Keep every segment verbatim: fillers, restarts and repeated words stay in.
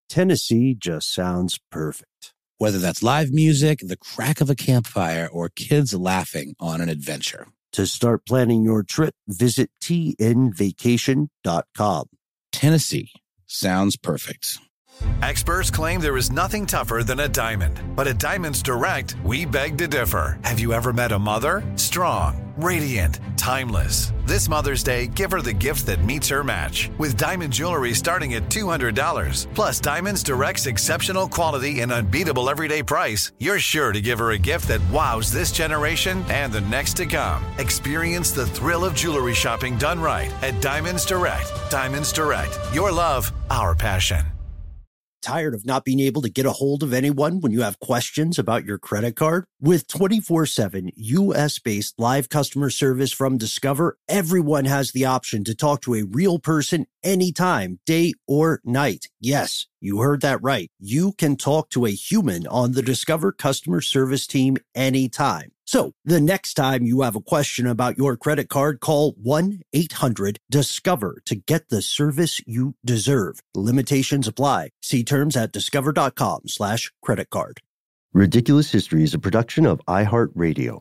Tennessee just sounds perfect. Whether that's live music, the crack of a campfire, or kids laughing on an adventure. To start planning your trip, visit T N vacation dot com. Tennessee sounds perfect. Experts claim there is nothing tougher than a diamond. But at Diamonds Direct, we beg to differ. Have you ever met a mother? Strong, radiant, timeless. This Mother's Day, give her the gift that meets her match. With diamond jewelry starting at two hundred dollars. Plus Diamonds Direct's exceptional quality and unbeatable everyday price, you're sure to give her a gift that wows this generation and the next to come. Experience the thrill of jewelry shopping done right at Diamonds Direct. Diamonds Direct. Your love, our passion. Tired of not being able to get a hold of anyone when you have questions about your credit card? With twenty-four seven U S-based live customer service from Discover, everyone has the option to talk to a real person anytime, day or night. Yes, you heard that right. You can talk to a human on the Discover customer service team anytime. So the next time you have a question about your credit card, call one eight hundred discover to get the service you deserve. Limitations apply. See terms at discover.com slash credit card. Ridiculous History is a production of iHeartRadio.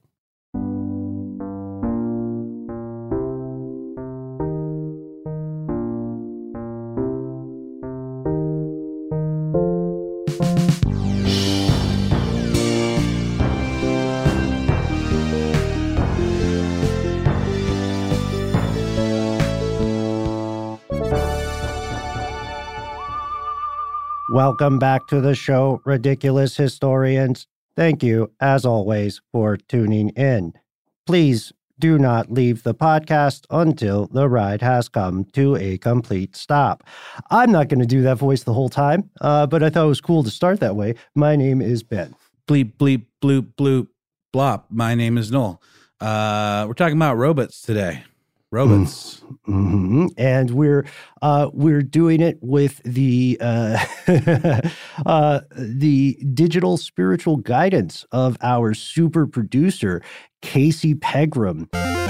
Welcome back to the show, Ridiculous Historians. Thank you, as always, for tuning in. Please do not leave the podcast until the ride has come to a complete stop. I'm not going to do that voice the whole time, uh, but I thought it was cool to start that way. My name is Ben. Bleep, bleep, bloop, bloop, blop. My name is Noel. Uh, we're talking about robots today. Robots. Mm-hmm. And we're uh, we're doing it with the uh, uh, the digital spiritual guidance of our super producer, Casey Pegram.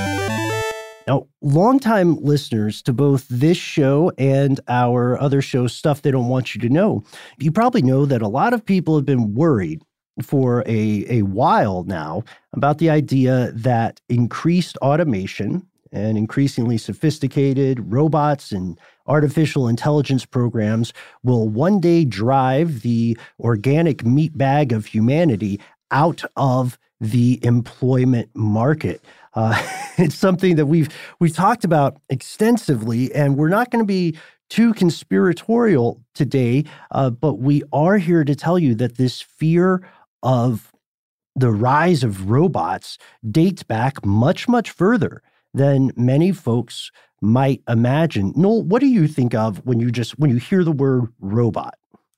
Now, longtime listeners to both this show and our other show, Stuff They Don't Want You to Know, you probably know that a lot of people have been worried for a, a while now about the idea that increased automation and increasingly sophisticated robots and artificial intelligence programs will one day drive the organic meat bag of humanity out of the employment market. Uh, it's something that we've we've talked about extensively, and we're not going to be too conspiratorial today, uh, but we are here to tell you that this fear of the rise of robots dates back much, much further than many folks might imagine. Noel, what do you think of when you just when you hear the word robot?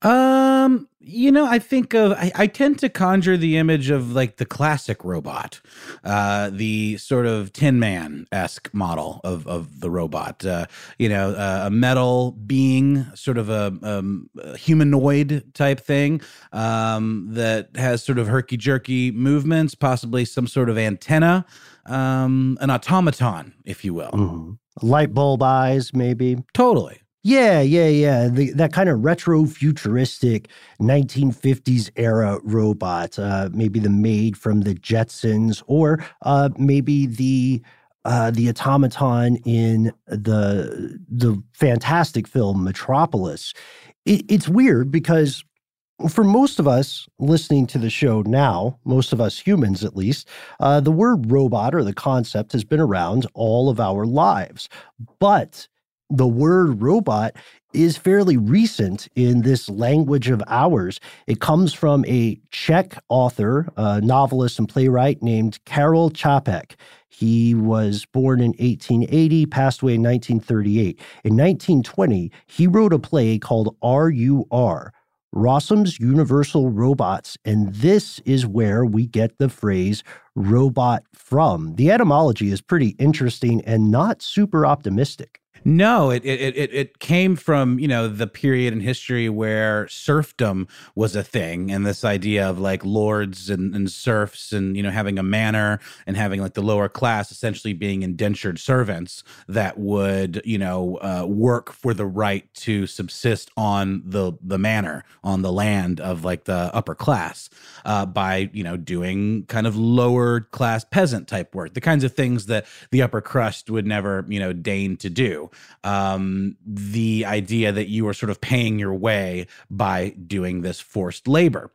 Um, you know, I think of, I, I tend to conjure the image of like the classic robot, uh, the sort of Tin Man-esque model of, of the robot, uh, you know, uh, a metal being, sort of a, um, a humanoid type thing, um, that has sort of herky-jerky movements, possibly some sort of antenna, um, an automaton, if you will. Mm-hmm. Light bulb eyes, maybe. Totally. Yeah, yeah, yeah. The, that kind of retro-futuristic nineteen fifties era robot, uh, maybe the maid from the Jetsons, or uh, maybe the uh, the automaton in the the fantastic film Metropolis. It, it's weird because for most of us listening to the show now, most of us humans at least, uh, the word robot or the concept has been around all of our lives, but the word robot is fairly recent in this language of ours. It comes from a Czech author, a novelist and playwright named Karel Čapek. He was born in eighteen eighty, passed away in nineteen thirty-eight. In nineteen twenty, he wrote a play called R U R, Rossum's Universal Robots, and this is where we get the phrase robot from. The etymology is pretty interesting and not super optimistic. No, it it it it came from, you know, the period in history where serfdom was a thing, and this idea of like lords and, and serfs, and you know, having a manor and having like the lower class essentially being indentured servants that would, you know, uh, work for the right to subsist on the the manor, on the land of like the upper class, uh, by, you know, doing kind of lower class peasant type work, the kinds of things that the upper crust would never, you know, deign to do. Um, the idea that you are sort of paying your way by doing this forced labor.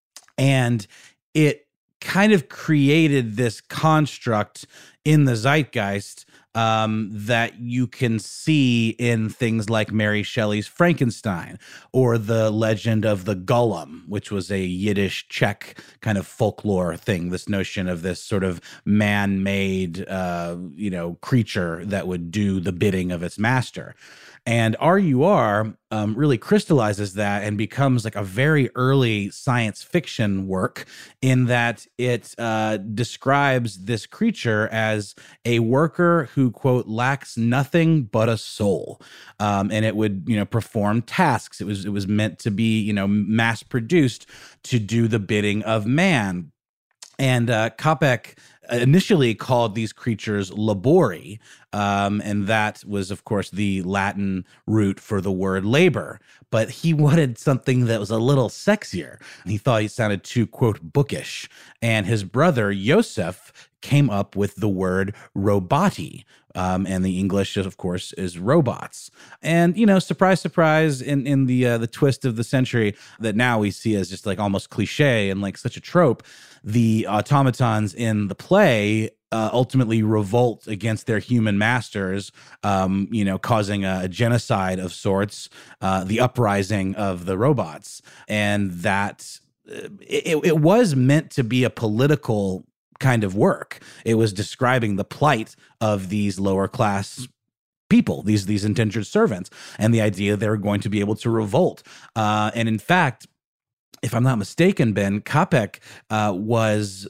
And it kind of created this construct in the zeitgeist um, that you can see in things like Mary Shelley's Frankenstein, or the legend of the Golem, which was a Yiddish Czech kind of folklore thing. This notion of this sort of man-made, uh, you know, creature that would do the bidding of its master. And R U R um, really crystallizes that and becomes like a very early science fiction work, in that it uh, describes this creature as a worker who, quote, lacks nothing but a soul. Um, and it would, you know, perform tasks. It was, it was meant to be, you know, mass produced to do the bidding of man. And uh, Capek initially called these creatures labori, um, and that was, of course, the Latin root for the word labor. But he wanted something that was a little sexier. He thought he sounded too, quote, bookish. And his brother, Joseph, came up with the word roboti. Um, and the English, of course, is robots. And, you know, surprise, surprise, in, in the uh, the twist of the century that now we see as just like almost cliche and like such a trope, the automatons in the play uh, ultimately revolt against their human masters, um, you know, causing a, a genocide of sorts, uh, the uprising of the robots. And that uh, it, it was meant to be a political kind of work. It was describing the plight of these lower class people, these these indentured servants, and the idea they were going to be able to revolt. Uh, and in fact, if I'm not mistaken, Ben, Capek uh, was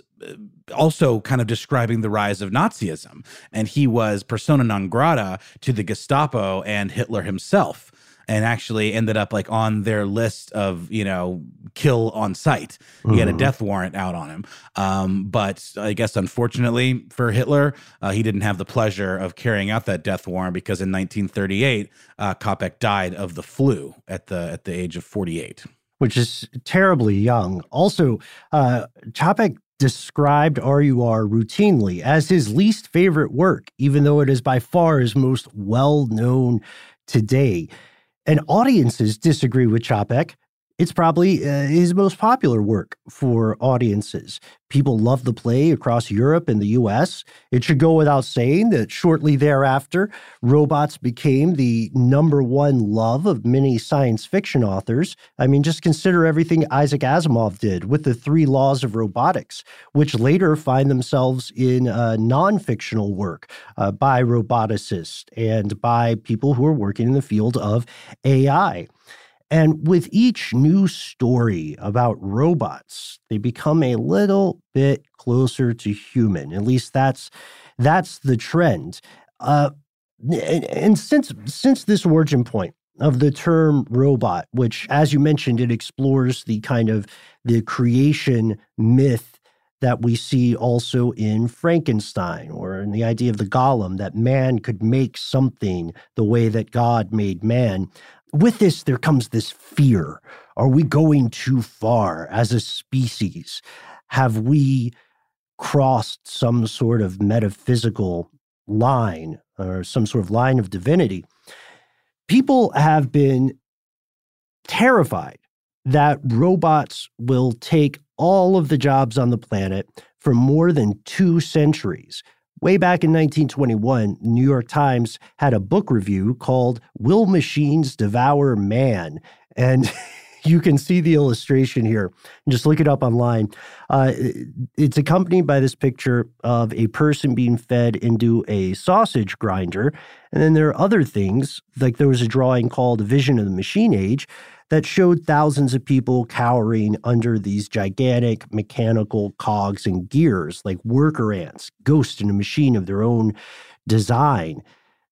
also kind of describing the rise of Nazism, and he was persona non grata to the Gestapo and Hitler himself, and actually ended up like on their list of, you know, kill on sight. He mm-hmm. had a death warrant out on him. Um, but I guess, unfortunately for Hitler, uh, he didn't have the pleasure of carrying out that death warrant, because in nineteen thirty-eight, uh, Capek died of the flu at the at the age of forty-eight. Which is terribly young. Also, uh, Capek described R U R routinely as his least favorite work, even though it is by far his most well-known today. And audiences disagree with Capek. It's probably uh, his most popular work for audiences. People love the play across Europe and the U S. It should go without saying that shortly thereafter, robots became the number one love of many science fiction authors. I mean, just consider everything Isaac Asimov did with the three laws of robotics, which later find themselves in uh, non-fictional work uh, by roboticists and by people who are working in the field of A I. And with each new story about robots, they become a little bit closer to human. At least that's that's the trend. Uh, and, and since since this origin point of the term robot, which, as you mentioned, it explores the kind of the creation myth that we see also in Frankenstein, or in the idea of the golem, that man could make something the way that God made man. With this, there comes this fear. Are we going too far as a species? Have we crossed some sort of metaphysical line, or some sort of line of divinity? People have been terrified that robots will take all of the jobs on the planet for more than two centuries. Way back in nineteen twenty-one, New York Times had a book review called Will Machines Devour Man? And you can see the illustration here. Just look it up online. Uh, it's accompanied by this picture of a person being fed into a sausage grinder. And then there are other things, like there was a drawing called A Vision of the Machine Age that showed thousands of people cowering under these gigantic mechanical cogs and gears, like worker ants, ghosts in a machine of their own design.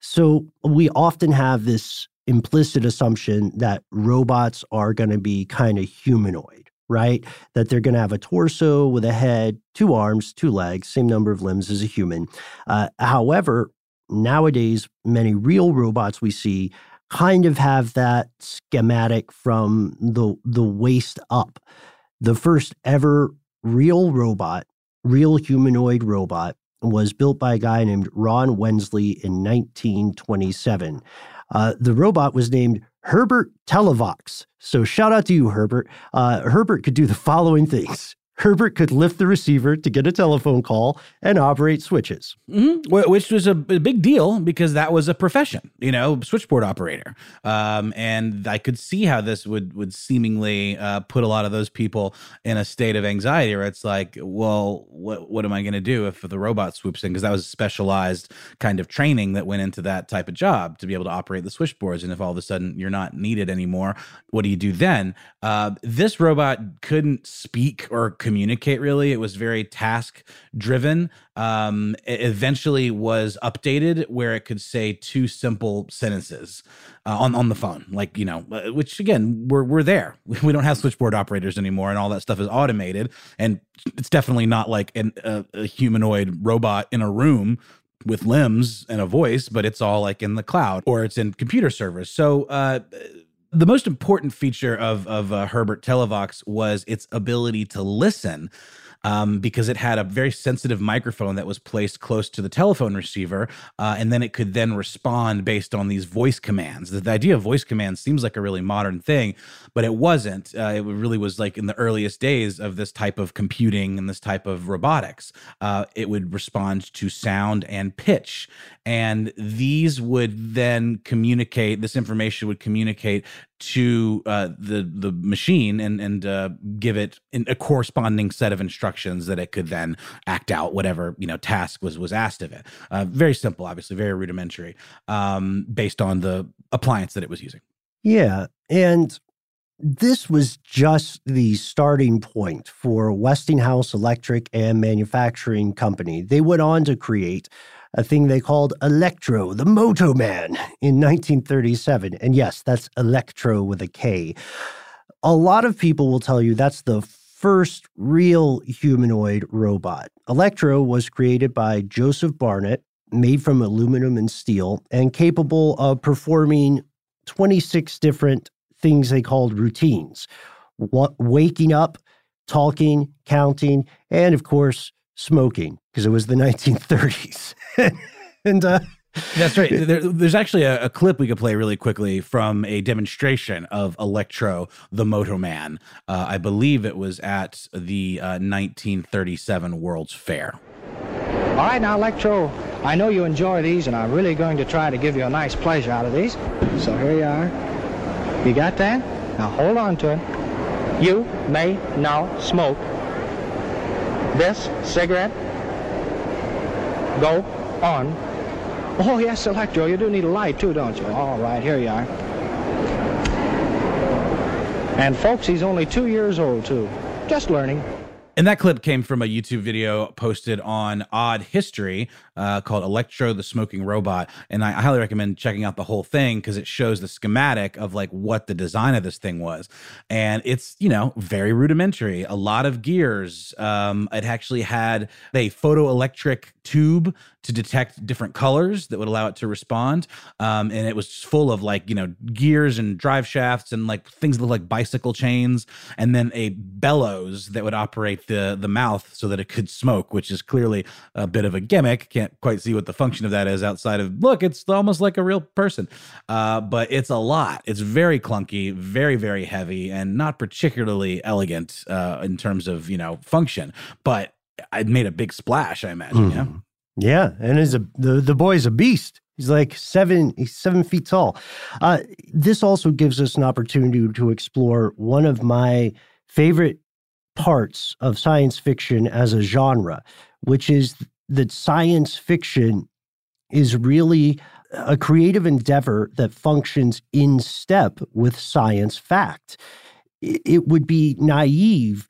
So we often have this implicit assumption that robots are going to be kind of humanoid, right? That they're going to have a torso with a head, two arms, two legs, same number of limbs as a human. Uh, however, nowadays, many real robots we see kind of have that schematic from the, the waist up. The first ever real robot, real humanoid robot, was built by a guy named Ron Wensley in nineteen twenty-seven. Uh, the robot was named Herbert Televox. So shout out to you, Herbert. Uh, Herbert could do the following things. Herbert could lift the receiver to get a telephone call and operate switches. Mm-hmm. Which was a big deal because that was a profession, you know, switchboard operator. Um, and I could see how this would would seemingly uh, put a lot of those people in a state of anxiety where it's like, well, what what am I going to do if the robot swoops in? Because that was a specialized kind of training that went into that type of job to be able to operate the switchboards. And if all of a sudden you're not needed anymore, what do you do then? Uh, this robot couldn't speak or communicate really. It was very task driven. Um, it eventually was updated where it could say two simple sentences uh, on, on the phone. Like, you know, which again, we're, we're there. We don't have switchboard operators anymore and all that stuff is automated. And it's definitely not like an, a, a humanoid robot in a room with limbs and a voice, but it's all like in the cloud or it's in computer servers. So, uh, the most important feature of, of uh, Herbert Televox was its ability to listen um, because it had a very sensitive microphone that was placed close to the telephone receiver, uh, and then it could then respond based on these voice commands. The, the idea of voice commands seems like a really modern thing, but it wasn't. Uh, it really was like in the earliest days of this type of computing and this type of robotics. Uh, it would respond to sound and pitch, and these would then communicate, this information would communicate to uh, the the machine and and uh, give it a corresponding set of instructions that it could then act out whatever you know task was was asked of it. Uh, very simple, obviously, very rudimentary, um, based on the appliance that it was using. Yeah, and this was just the starting point for Westinghouse Electric and Manufacturing Company. They went on to create a thing they called Electro, the Moto Man, in nineteen thirty-seven. And yes, that's Electro with a K. A lot of people will tell you that's the first real humanoid robot. Electro was created by Joseph Barnett, made from aluminum and steel, and capable of performing twenty-six different things they called routines. W- waking up, talking, counting, and of course, smoking, because it was the nineteen thirties. and uh, That's right. There, there's actually a, a clip we could play really quickly from a demonstration of Electro, the Moto Man. Uh, I believe it was at the uh, nineteen thirty-seven World's Fair. All right, now, Electro, I know you enjoy these, and I'm really going to try to give you a nice pleasure out of these. So here you are. You got that? Now hold on to it. You may now smoke this cigarette. Go on. Oh, yes, Electro, you do need a light, too, don't you? All right, here you are. And, folks, he's only two years old, too. Just learning. And that clip came from a YouTube video posted on Odd History uh, called Electro, the Smoking Robot. And I highly recommend checking out the whole thing because it shows the schematic of like what the design of this thing was. And it's, you know, very rudimentary. A lot of gears. Um, it actually had a photoelectric tube to detect different colors that would allow it to respond. Um, and it was full of like, you know, gears and drive shafts and like things that look like bicycle chains. And then a bellows that would operate the the mouth so that it could smoke, which is clearly a bit of a gimmick. Can't quite see what the function of that is outside of, look, it's almost like a real person. Uh, but it's a lot. It's very clunky, very, very heavy, and not particularly elegant uh, in terms of, you know, function. But it made a big splash, I imagine, mm. yeah? Yeah, and is a the, the boy's a beast. He's like seven, he's seven feet tall. Uh, this also gives us an opportunity to explore one of my favorite parts of science fiction as a genre, which is that science fiction is really a creative endeavor that functions in step with science fact. It would be naive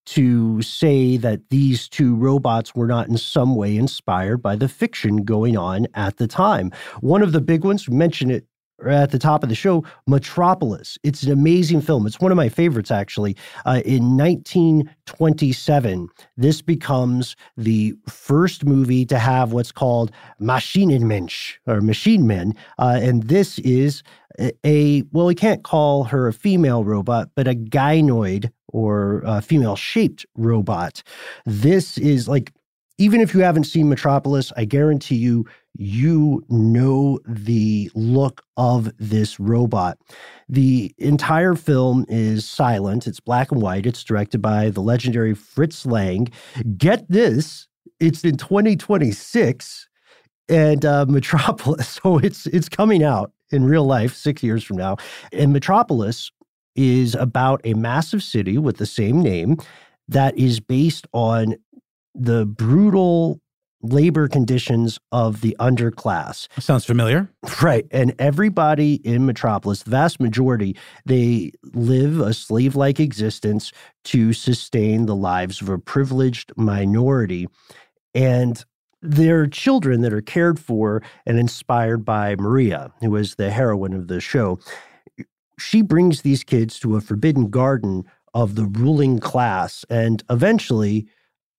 to say that these two robots were not in some way inspired by the fiction going on at the time. One of the big ones, we mentioned it at the top of the show, Metropolis. It's an amazing film. It's one of my favorites, actually. Uh, in nineteen twenty-seven, this becomes the first movie to have what's called Maschinenmensch, or machine men. Uh, and this is a, a, well, we can't call her a female robot, but a gynoid, or a female-shaped robot. This is like, even if you haven't seen Metropolis, I guarantee you, you know the look of this robot. The entire film is silent. It's black and white. It's directed by the legendary Fritz Lang. Get this, it's in twenty twenty-six, and uh, Metropolis, so it's it's coming out in real life six years from now. And Metropolis is about a massive city with the same name that is based on the brutal labor conditions of the underclass. Sounds familiar. Right. And everybody in Metropolis, the vast majority, they live a slave-like existence to sustain the lives of a privileged minority. And they're children that are cared for and inspired by Maria, who is the heroine of the show. She brings these kids to a forbidden garden of the ruling class, and eventually,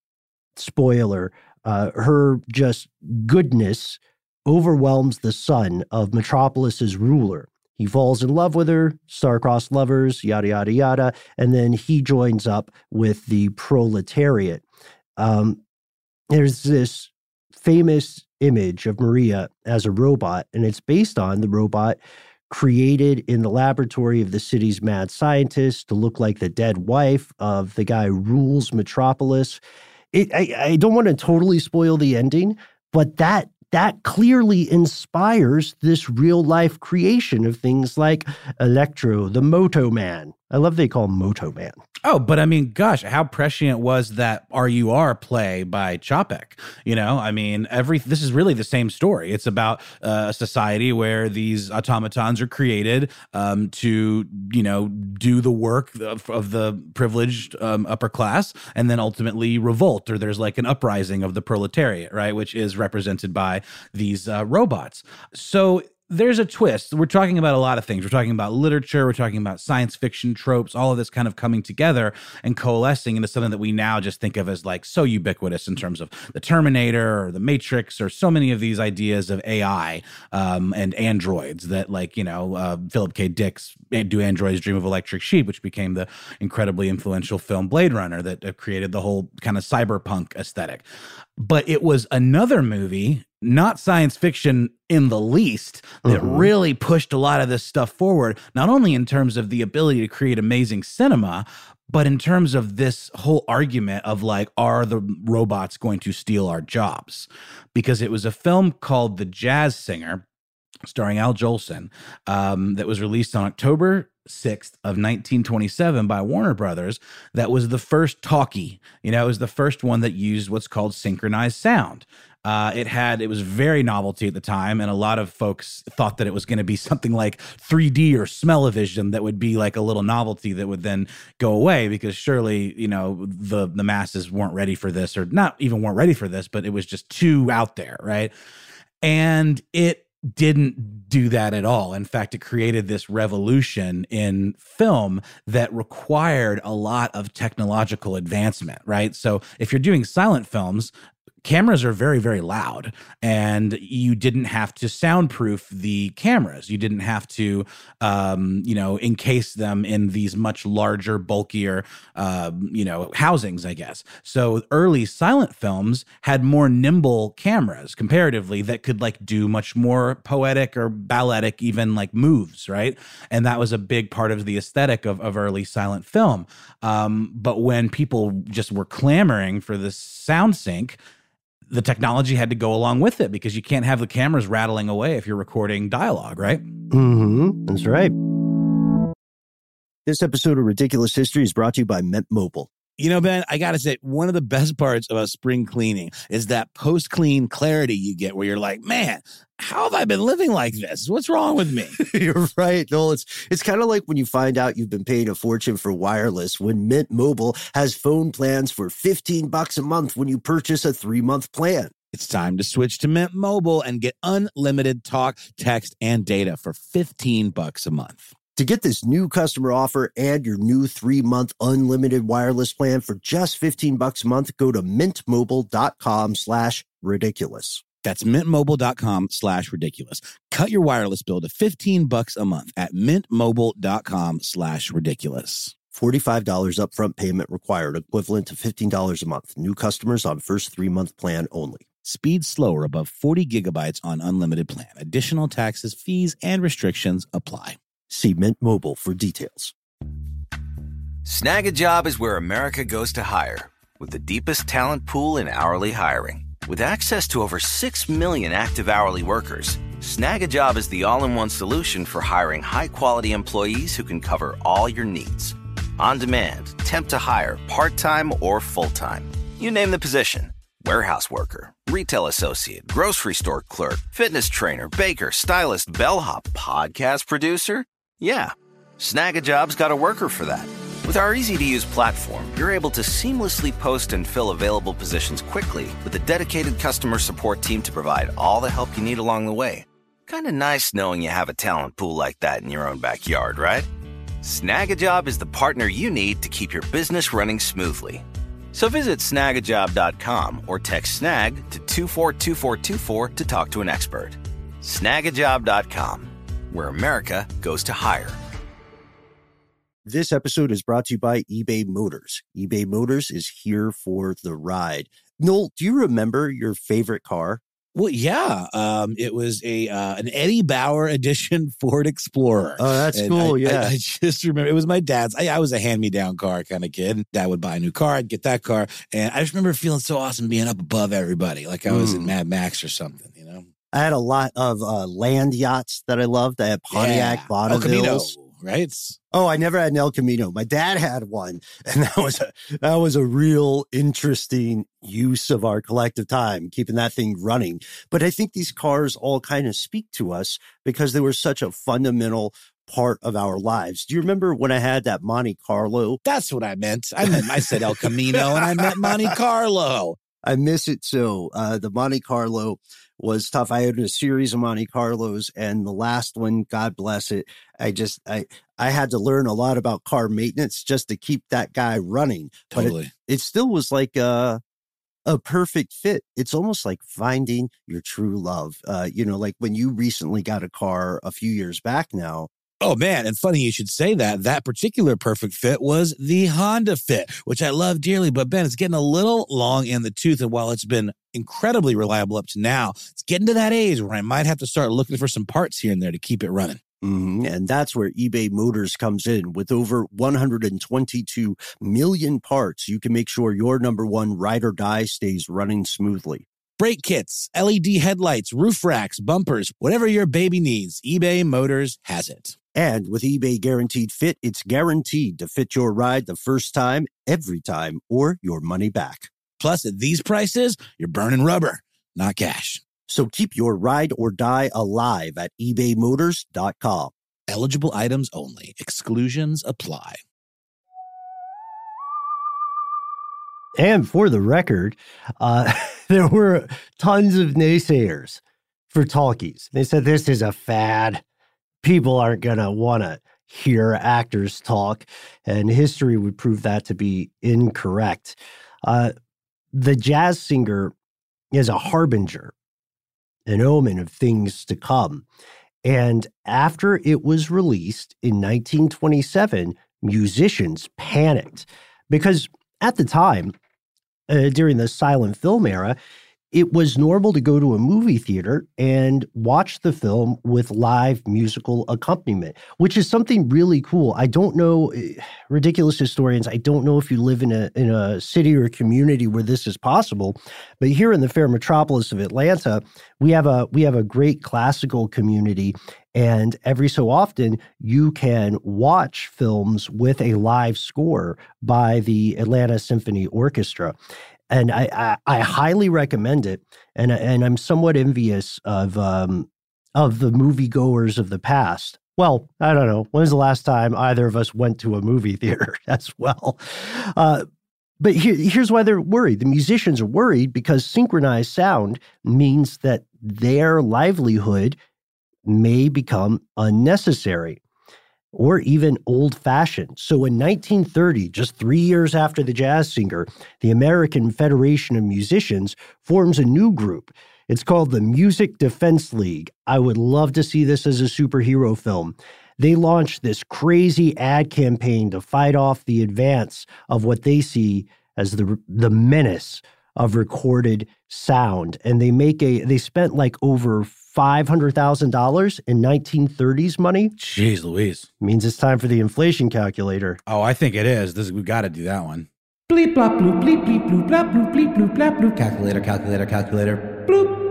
spoiler, uh, her just goodness overwhelms the son of Metropolis's ruler. He falls in love with her, star-crossed lovers, yada, yada, yada, and then he joins up with the proletariat. Um, there's this famous image of Maria as a robot, and it's based on the robot created in the laboratory of the city's mad scientist to look like the dead wife of the guy who rules Metropolis. It, I, I don't want to totally spoil the ending, but that that clearly inspires this real-life creation of things like Electro, the Moto Man. I love they call him Moto Man. Oh, but I mean, gosh, how prescient was that R U R play by Chapek? You know, I mean, every this is really the same story. It's about uh, a society where these automatons are created um, to, you know, do the work of, of the privileged um, upper class and then ultimately revolt, or there's like an uprising of the proletariat, right, which is represented by these uh, robots. So there's a twist. We're talking about a lot of things. We're talking about literature. We're talking about science fiction tropes, all of this kind of coming together and coalescing into something that we now just think of as like so ubiquitous in terms of the Terminator or the Matrix or so many of these ideas of A I um, and androids that, like, you know, uh, Philip K. Dick's Do Androids Dream of Electric Sheep, which became the incredibly influential film Blade Runner that uh, created the whole kind of cyberpunk aesthetic. But it was another movie, not science fiction in the least, that mm-hmm. really pushed a lot of this stuff forward, not only in terms of the ability to create amazing cinema, but in terms of this whole argument of like, are the robots going to steal our jobs? Because it was a film called The Jazz Singer, starring Al Jolson, um, that was released on October sixth of nineteen twenty-seven by Warner Brothers. That was the first talkie. You know, it was the first one that used what's called synchronized sound. Uh, it had, it was very novelty at the time, and a lot of folks thought that it was going to be something like three D or smell-o-vision that would be like a little novelty that would then go away, because surely, you know, the the masses weren't ready for this, or not even weren't ready for this, but it was just too out there, right? And it didn't do that at all. In fact, it created this revolution in film that required a lot of technological advancement, right? So if you're doing silent films, cameras are very, very loud, and you didn't have to soundproof the cameras. You didn't have to, um, you know, encase them in these much larger, bulkier, uh, you know, housings, I guess. So early silent films had more nimble cameras comparatively that could like do much more poetic or balletic, even like moves, right? And that was a big part of the aesthetic of, of early silent film. Um, but when people just were clamoring for this sound sync, the technology had to go along with it, because you can't have the cameras rattling away if you're recording dialogue, right? Mm-hmm. That's right. This episode of Ridiculous History is brought to you by Mint Mobile. You know, Ben, I got to say, one of the best parts about spring cleaning is that post-clean clarity you get where you're like, man, how have I been living like this? What's wrong with me? You're right, Noel. It's, it's kind of like when you find out you've been paying a fortune for wireless when Mint Mobile has phone plans for fifteen bucks a month when you purchase a three-month plan. It's time to switch to Mint Mobile and get unlimited talk, text, and data for fifteen bucks a month. To get this new customer offer and your new three-month unlimited wireless plan for just fifteen bucks a month, go to mintmobile.com slash ridiculous. That's mintmobile.com slash ridiculous. Cut your wireless bill to fifteen bucks a month at mintmobile.com slash ridiculous. forty-five dollars upfront payment required, equivalent to fifteen dollars a month. New customers on first three-month plan only. Speed slower above forty gigabytes on unlimited plan. Additional taxes, fees, and restrictions apply. See Mint Mobile for details. Snag a Job is where America goes to hire, with the deepest talent pool in hourly hiring. With access to over six million active hourly workers, Snag a Job is the all-in-one solution for hiring high-quality employees who can cover all your needs. On demand, temp to hire, part-time or full-time. You name the position. Warehouse worker, retail associate, grocery store clerk, fitness trainer, baker, stylist, bellhop, podcast producer. Yeah, Snag a Job's got a worker for that. With our easy-to-use platform, you're able to seamlessly post and fill available positions quickly with a dedicated customer support team to provide all the help you need along the way. Kind of nice knowing you have a talent pool like that in your own backyard, right? Snag a Job is the partner you need to keep your business running smoothly. So visit snag a job dot com or text snag to two four two four two four to talk to an expert. snag a job dot com, where America goes to hire. This episode is brought to you by eBay Motors. eBay Motors is here for the ride. Noel, do you remember your favorite car? Well, yeah, um, it was a uh, an Eddie Bauer edition Ford Explorer. Oh, that's and cool. I, yeah, I, I just remember it was my dad's. I, I was a hand-me-down car kind of kid. Dad would buy a new car, I'd get that car, and I just remember feeling so awesome being up above everybody, like I was mm. in Mad Max or something. You know, I had a lot of uh, land yachts that I loved. I had Pontiac yeah. Bonnevilles. Right? Oh, I never had an El Camino. My dad had one, and that was a that was a real interesting use of our collective time, keeping that thing running. But I think these cars all kind of speak to us because they were such a fundamental part of our lives. Do you remember when I had that Monte Carlo? That's what I meant. I meant I said El Camino, and I meant Monte Carlo. I miss it so. Uh, the Monte Carlo was tough. I had a series of Monte Carlos, and the last one, God bless it, I just I I had to learn a lot about car maintenance just to keep that guy running. Totally. But it, it still was like a a perfect fit. It's almost like finding your true love. Uh, you know, like when you recently got a car a few years back now. Oh, man. And funny you should say that. That particular perfect fit was the Honda Fit, which I love dearly. But, Ben, it's getting a little long in the tooth. And while it's been incredibly reliable up to now, it's getting to that age where I might have to start looking for some parts here and there to keep it running. Mm-hmm. And that's where eBay Motors comes in. With over one hundred twenty-two million parts, you can make sure your number one ride or die stays running smoothly. Brake kits, L E D headlights, roof racks, bumpers, whatever your baby needs, eBay Motors has it. And with eBay Guaranteed Fit, it's guaranteed to fit your ride the first time, every time, or your money back. Plus, at these prices, you're burning rubber, not cash. So keep your ride or die alive at ebay motors dot com. Eligible items only. Exclusions apply. And for the record, uh, there were tons of naysayers for talkies. They said this is a fad. People aren't going to want to hear actors talk, and history would prove that to be incorrect. Uh, the jazz singer is a harbinger, an omen of things to come. And after it was released in nineteen twenty-seven, musicians panicked because at the time, uh, during the silent film era, it was normal to go to a movie theater and watch the film with live musical accompaniment, which is something really cool. I don't know, ridiculous historians, I don't know if you live in a in a city or a community where this is possible, but here in the fair metropolis of Atlanta, we have a we have a great classical community, and every so often you can watch films with a live score by the Atlanta Symphony Orchestra. And I, I, I highly recommend it, and and I'm somewhat envious of um, of the moviegoers of the past. Well, I don't know. When was the last time either of us went to a movie theater as well? Uh, but here, here's why they're worried. The musicians are worried because synchronized sound means that their livelihood may become unnecessary or even old-fashioned. So in nineteen thirty, just three years after the jazz singer, the American Federation of Musicians forms a new group. It's called the Music Defense League. I would love to see this as a superhero film. They launched this crazy ad campaign to fight off the advance of what they see as the, the menace of recorded sound. And they make a, they spent like over five hundred thousand dollars in nineteen thirties money. Jeez Louise. Means it's time for the inflation calculator. Oh, I think it is. This, we've got to do that one. Bleep, blop, bloop, bleep, bleep, bloop, blop, bloop, bleep, bloop, blop, bloop. Calculator, calculator, calculator.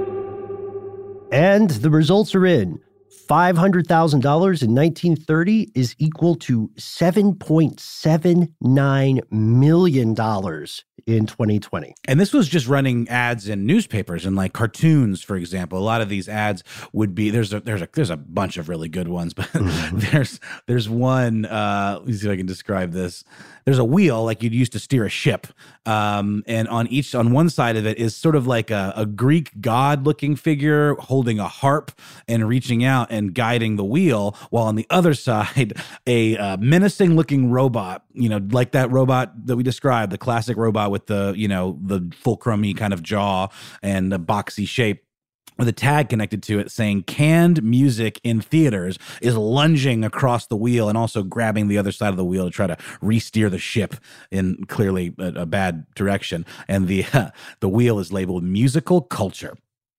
Bloop. And the results are in. five hundred thousand dollars in nineteen thirty is equal to seven point seven nine million dollars in twenty twenty. And this was just running ads in newspapers and like cartoons, for example. A lot of these ads would be, there's a, there's a, there's a bunch of really good ones, but mm-hmm. there's, there's one, uh, let me see if I can describe this. There's a wheel like you'd use to steer a ship. Um, and on each, on one side of it is sort of like a, a Greek god looking figure holding a harp and reaching out and guiding the wheel, while on the other side, a uh, menacing looking robot, you know, like that robot that we described, the classic robot with the, you know, the fulcrum-y kind of jaw and the boxy shape, with a tag connected to it saying canned music in theaters, is lunging across the wheel and also grabbing the other side of the wheel to try to re-steer the ship in clearly a, a bad direction. And the uh, the wheel is labeled musical culture.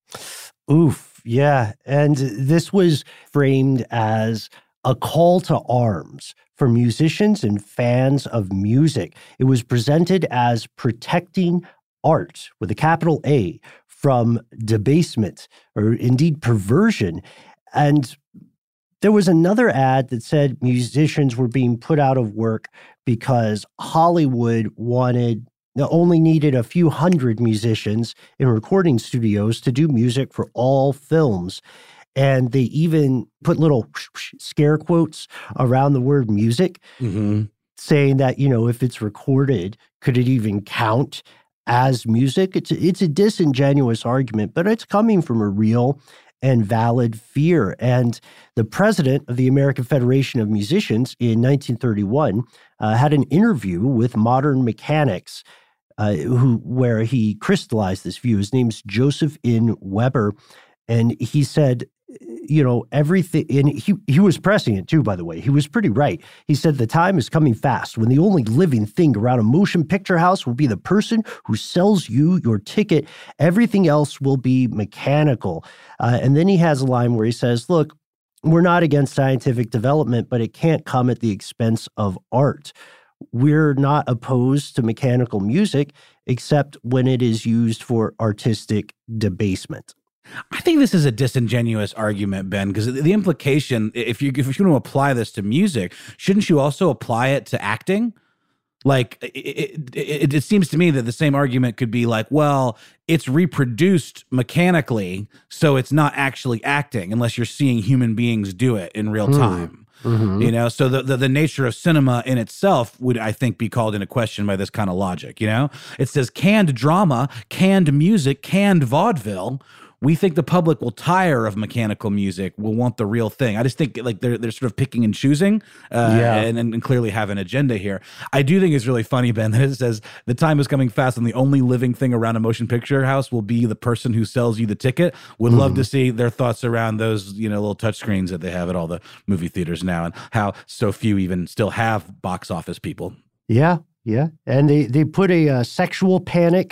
Oof, yeah. And this was framed as a call to arms for musicians and fans of music. It was presented as protecting art with a capital A from debasement or indeed perversion. And there was another ad that said musicians were being put out of work because Hollywood wanted, only needed a few hundred musicians in recording studios to do music for all films. And they even put little scare quotes around the word music, mm-hmm. saying that, you know, if it's recorded, could it even count as music? It's a, it's a disingenuous argument, but it's coming from a real and valid fear. And the president of the American Federation of Musicians in nineteen thirty-one uh, had an interview with Modern Mechanics, uh, who where he crystallized this view. His name's Joseph N. Weber, and he said, you know, everything, and he, he was pressing it too, by the way. He was pretty right. He said, the time is coming fast when the only living thing around a motion picture house will be the person who sells you your ticket. Everything else will be mechanical. Uh, and then he has a line where he says, look, we're not against scientific development, but it can't come at the expense of art. We're not opposed to mechanical music, except when it is used for artistic debasement. I think this is a disingenuous argument, Ben, because the implication, if you if you're going to apply this to music, shouldn't you also apply it to acting? Like, it, it, it seems to me that the same argument could be like, well, it's reproduced mechanically, so it's not actually acting unless you're seeing human beings do it in real time. Mm-hmm. You know, so the, the the nature of cinema in itself would, I think, be called into question by this kind of logic. You know, it says canned drama, canned music, canned vaudeville. We think the public will tire of mechanical music, will want the real thing. I just think like they're they're sort of picking and choosing uh, yeah. and, and clearly have an agenda here. I do think it's really funny, Ben, that it says the time is coming fast and the only living thing around a motion picture house will be the person who sells you the ticket. Would mm. love to see their thoughts around those, you know, little touch screens that they have at all the movie theaters now and how so few even still have box office people. Yeah, yeah. And they, they put a uh, sexual panic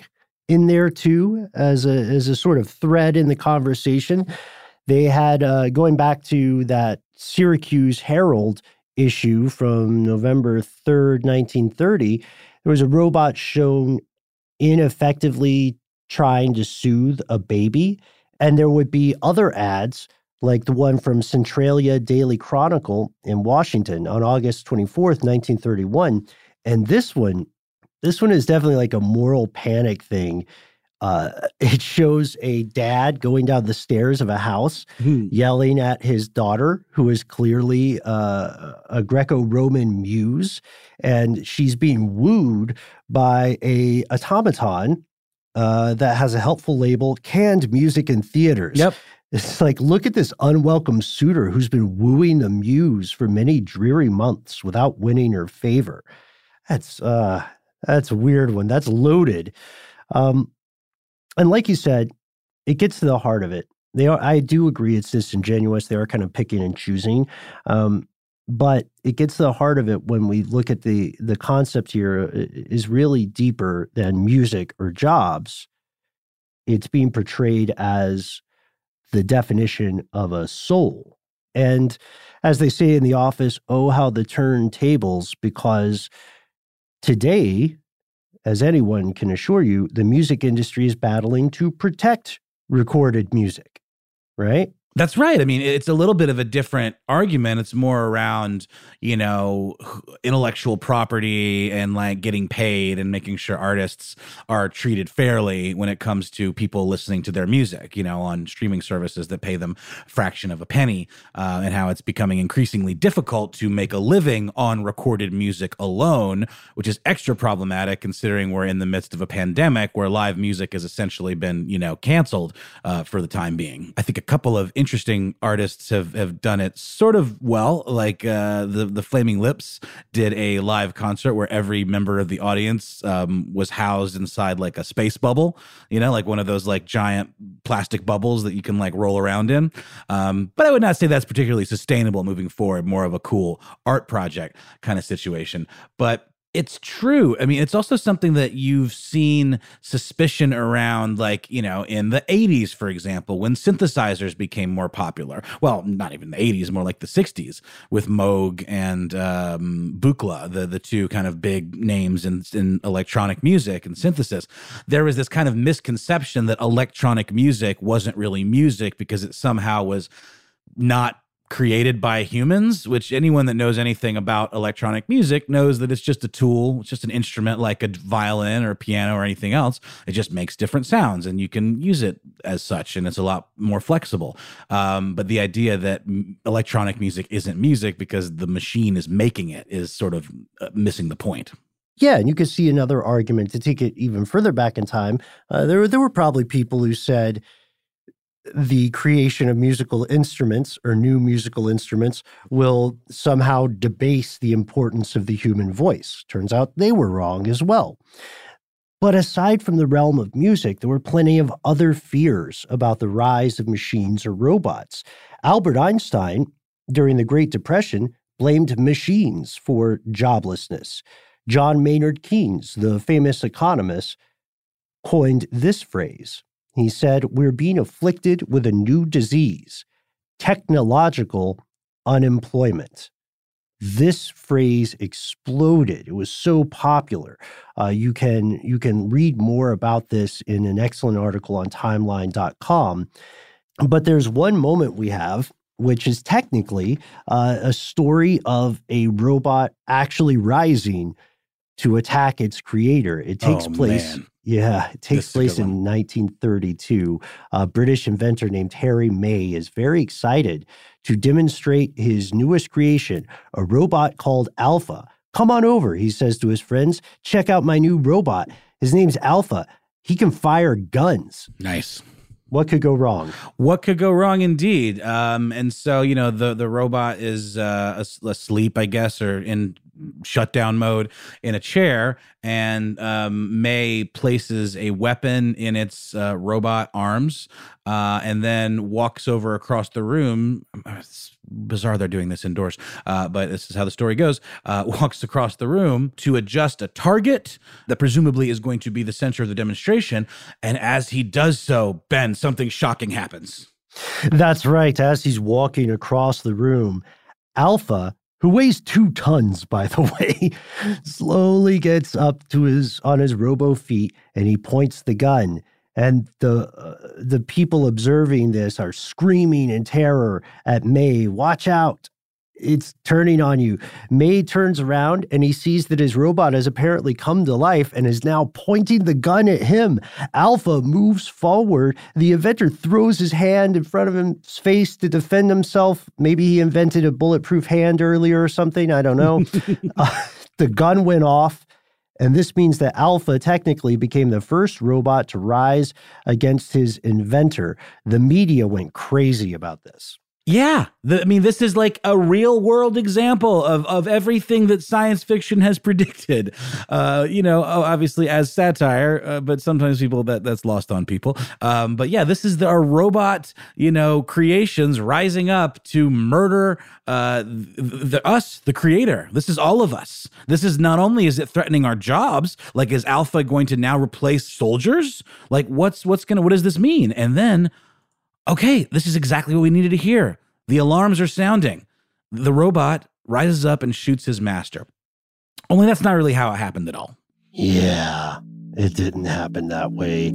in there too as a as a sort of thread in the conversation. They had, uh, going back to that Syracuse Herald issue from November third, nineteen thirty, there was a robot shown ineffectively trying to soothe a baby. And there would be other ads like the one from Centralia Daily Chronicle in Washington on August twenty-fourth, nineteen thirty-one. And this one, this one is definitely like a moral panic thing. Uh, it shows a dad going down the stairs of a house, hmm. yelling at his daughter, who is clearly uh, a Greco-Roman muse, and she's being wooed by a automaton uh, that has a helpful label, "Canned Music in Theaters." Yep. It's like, look at this unwelcome suitor who's been wooing the muse for many dreary months without winning her favor. That's uh, that's a weird one. That's loaded. Um, And like you said, it gets to the heart of it. They are, I do agree it's disingenuous. They are kind of picking and choosing. Um, but it gets to the heart of it when we look at the the concept here is really deeper than music or jobs. It's being portrayed as the definition of a soul. And as they say in The Office, oh, how the turntables, because today, as anyone can assure you, the music industry is battling to protect recorded music, right? That's right. I mean, it's a little bit of a different argument. It's more around, you know, intellectual property and like getting paid and making sure artists are treated fairly when it comes to people listening to their music, you know, on streaming services that pay them a fraction of a penny, uh, and how it's becoming increasingly difficult to make a living on recorded music alone, which is extra problematic considering we're in the midst of a pandemic where live music has essentially been, you know, canceled uh, for the time being. I think a couple of interesting artists have, have done it sort of well, like uh, the, the Flaming Lips did a live concert where every member of the audience um, was housed inside like a space bubble, you know, like one of those like giant plastic bubbles that you can like roll around in. Um, but I would not say that's particularly sustainable moving forward, more of a cool art project kind of situation. But it's true. I mean, it's also something that you've seen suspicion around, like, you know, in the eighties, for example, when synthesizers became more popular. Well, not even the eighties, more like the sixties with Moog and um, Buchla, the, the two kind of big names in, in electronic music and synthesis. There was this kind of misconception that electronic music wasn't really music because it somehow was not created by humans, which anyone that knows anything about electronic music knows that it's just a tool. It's just an instrument like a violin or a piano or anything else. It just makes different sounds and you can use it as such, and it's a lot more flexible. Um, but the idea that m- electronic music isn't music because the machine is making it is sort of uh, missing the point. Yeah, and you could see another argument to take it even further back in time. Uh, there, were, there were probably people who said the creation of musical instruments or new musical instruments will somehow debase the importance of the human voice. Turns out they were wrong as well. But aside from the realm of music, there were plenty of other fears about the rise of machines or robots. Albert Einstein, during the Great Depression, blamed machines for joblessness. John Maynard Keynes, the famous economist, coined this phrase. He said, "We're being afflicted with a new disease, technological unemployment." This phrase exploded. It was so popular. Uh, you can you can read more about this in an excellent article on timeline dot com. But there's one moment we have, which is technically uh, a story of a robot actually rising to attack its creator. It takes oh, place. Man. Yeah, it takes place in nineteen thirty-two. A British inventor named Harry May is very excited to demonstrate his newest creation, a robot called Alpha. Come on over, he says to his friends. Check out my new robot. His name's Alpha. He can fire guns. Nice. What could go wrong? What could go wrong, indeed. Um, and so, you know, the, the robot is uh, asleep, I guess, or in shutdown mode in a chair, and um, May places a weapon in its uh, robot arms uh, and then walks over across the room. bizarre they're doing this indoors, uh, but this is how the story goes, uh, walks across the room to adjust a target that presumably is going to be the center of the demonstration. And as he does so, Ben, something shocking happens. That's right. As he's walking across the room, Alpha, who weighs two tons, by the way, slowly gets up to his on his robo feet and he points the gun. And the uh, the people observing this are screaming in terror at May. Watch out. It's turning on you. May turns around and he sees that his robot has apparently come to life and is now pointing the gun at him. Alpha moves forward. The inventor throws his hand in front of his face to defend himself. Maybe he invented a bulletproof hand earlier or something. I don't know. uh, the gun went off. And this means that Alpha technically became the first robot to rise against his inventor. The media went crazy about this. Yeah. The, I mean, this is like a real world example of, of everything that science fiction has predicted, uh, you know, obviously as satire, uh, but sometimes people that that's lost on people. Um, but yeah, this is the, our robot, you know, creations rising up to murder uh, the, the us, the creator. This is all of us. This is not only is it threatening our jobs, like is Alpha going to now replace soldiers? Like what's, what's going to, what does this mean? And then, okay, this is exactly what we needed to hear. The alarms are sounding. The robot rises up and shoots his master. Only that's not really how it happened at all. Yeah, it didn't happen that way.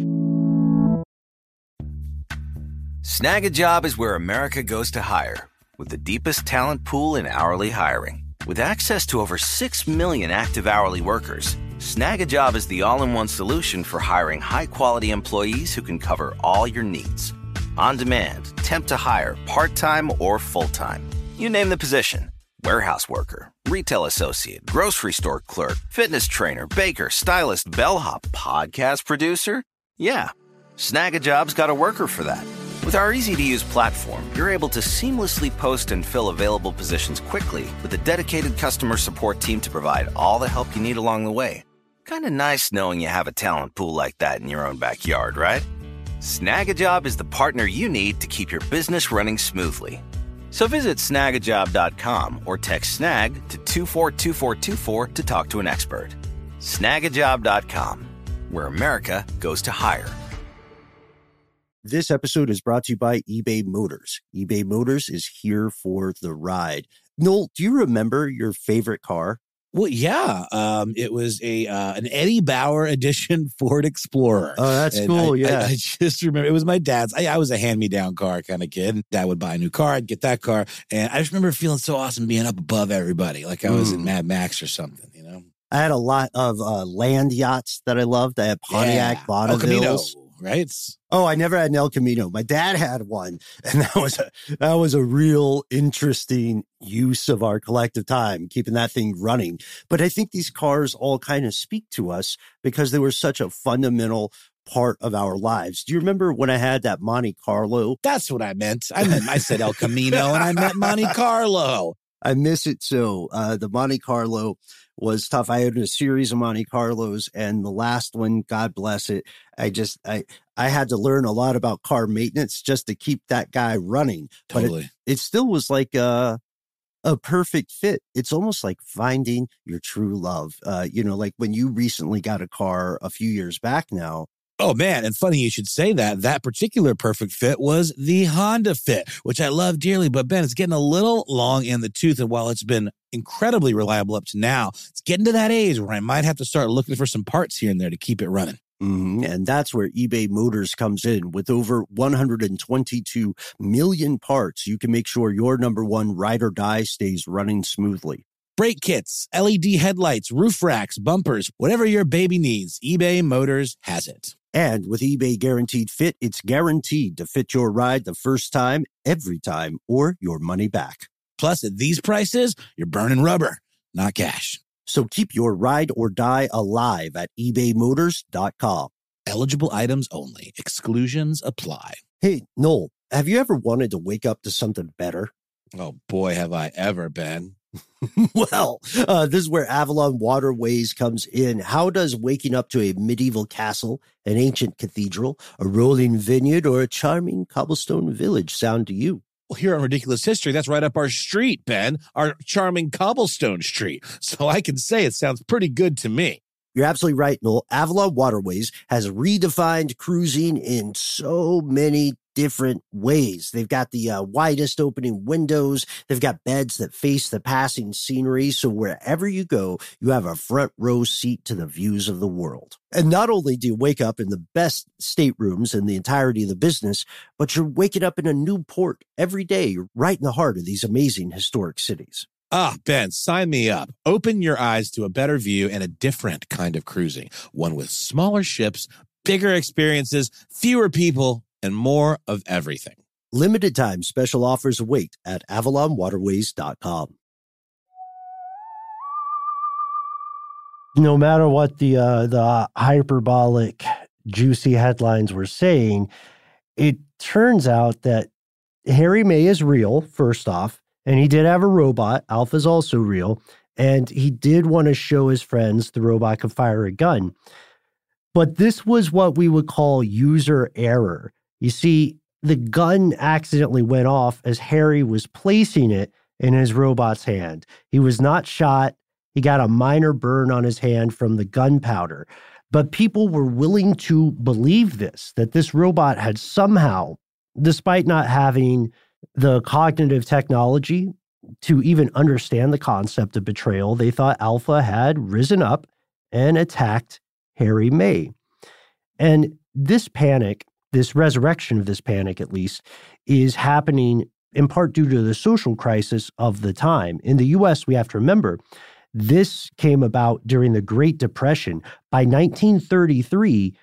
Snag a Job is where America goes to hire, with the deepest talent pool in hourly hiring. With access to over six million active hourly workers, Snag a Job is the all-in-one solution for hiring high-quality employees who can cover all your needs. On demand, temp to hire, part-time or full-time. You name the position. Warehouse worker, retail associate, grocery store clerk, fitness trainer, baker, stylist, bellhop, podcast producer. Yeah, Snag a Job's got a worker for that. With our easy-to-use platform, you're able to seamlessly post and fill available positions quickly with a dedicated customer support team to provide all the help you need along the way. Kind of nice knowing you have a talent pool like that in your own backyard, right? Snag a Job is the partner you need to keep your business running smoothly. So visit snag a job dot com or text snag to two four two four two four to talk to an expert. snag a job dot com, where America goes to hire. This episode is brought to you by eBay Motors. eBay Motors is here for the ride. Noel, do you remember your favorite car? Well, yeah, um, it was a uh, an Eddie Bauer edition Ford Explorer. Oh, that's and cool, I, yeah. I, I just remember, it was my dad's. I, I was a hand-me-down car kind of kid. Dad would buy a new car, I'd get that car. And I just remember feeling so awesome being up above everybody, like I was Mm. in Mad Max or something, you know? I had a lot of uh, land yachts that I loved. I had Pontiac Yeah. El Camino, Bonnevilles. right? Oh, I never had an El Camino. My dad had one, and that was a that was a real interesting use of our collective time, keeping that thing running. But I think these cars all kind of speak to us because they were such a fundamental part of our lives. Do you remember when I had that Monte Carlo? That's what I meant. I meant I said El Camino and I meant Monte Carlo. I miss it so. Uh, the Monte Carlo was tough. I had a series of Monte Carlos, and the last one, God bless it, I just I I had to learn a lot about car maintenance just to keep that guy running. Totally. But it, it still was like a a perfect fit. It's almost like finding your true love. Uh, you know, like when you recently got a car a few years back now. Oh, man. And funny you should say that. That particular perfect fit was the Honda Fit, which I love dearly. But, Ben, it's getting a little long in the tooth. And while it's been incredibly reliable up to now, it's getting to that age where I might have to start looking for some parts here and there to keep it running. Mm-hmm. And that's where eBay Motors comes in. With over one hundred twenty-two million parts, you can make sure your number one ride or die stays running smoothly. Brake kits, L E D headlights, roof racks, bumpers, whatever your baby needs, eBay Motors has it. And with eBay Guaranteed Fit, it's guaranteed to fit your ride the first time, every time, or your money back. Plus, at these prices, you're burning rubber, not cash. So keep your ride or die alive at ebay motors dot com. Eligible items only. Exclusions apply. Hey, Noel, have you ever wanted to wake up to something better? Oh, boy, have I ever been. Well, uh, this is where Avalon Waterways comes in. How does waking up to a medieval castle, an ancient cathedral, a rolling vineyard, or a charming cobblestone village sound to you? Well, here on Ridiculous History, that's right up our street, Ben, our charming cobblestone street. So I can say it sounds pretty good to me. You're absolutely right, Noel. Avalon Waterways has redefined cruising in so many different ways. They've got the uh, widest opening windows. They've got beds that face the passing scenery. So wherever you go, you have a front row seat to the views of the world. And not only do you wake up in the best staterooms in the entirety of the business, but you're waking up in a new port every day. You're right in the heart of these amazing historic cities. Ah, Ben, sign me up. Open your eyes to a better view and a different kind of cruising. One with smaller ships, bigger experiences, fewer people, and more of everything. Limited time special offers await at avalon waterways dot com. No matter what the uh, the hyperbolic, juicy headlines were saying, it turns out that Harry May is real, first off, and he did have a robot. Alpha's also real, and he did want to show his friends the robot could fire a gun. But this was what we would call user error. You see, the gun accidentally went off as Harry was placing it in his robot's hand. He was not shot. He got a minor burn on his hand from the gunpowder. But people were willing to believe this, that this robot had somehow, despite not having the cognitive technology to even understand the concept of betrayal, they thought Alpha had risen up and attacked Harry May. And this panic, this resurrection of this panic at least, is happening in part due to the social crisis of the time. In the U S, we have to remember, this came about during the Great Depression. By nineteen thirty-three,